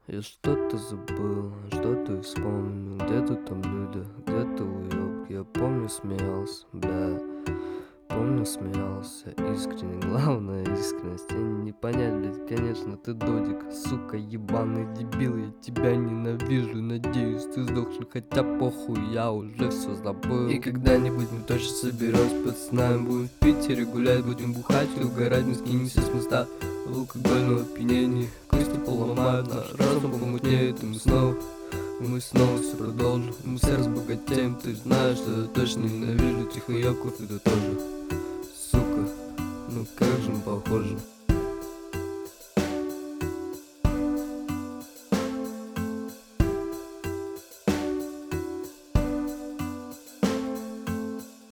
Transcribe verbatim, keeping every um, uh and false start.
Я что-то забыл, что-то вспомнил. Где-то там люди, где-то уёбки. Я помню, смеялся, бля. Помню, смеялся искренне. Главное искренность. И не понять, блядь, конечно, ты додик. Сука, ебаный дебил. Я тебя ненавижу, надеюсь, ты сдохший. Хотя похуй, я уже все забыл. И когда-нибудь мы точно соберемся с пацанами. Будем в Питере гулять, будем бухать и угорать. Мы скинемся с моста в алкогольного опьянения. Кости поломают, наш разум помутнеет. И мы снова, мы снова все продолжим. Мы все разбогатеем, ты знаешь, что я точно ненавижу тихоёбков, и ты тоже. Сука, ну как же мы похожи.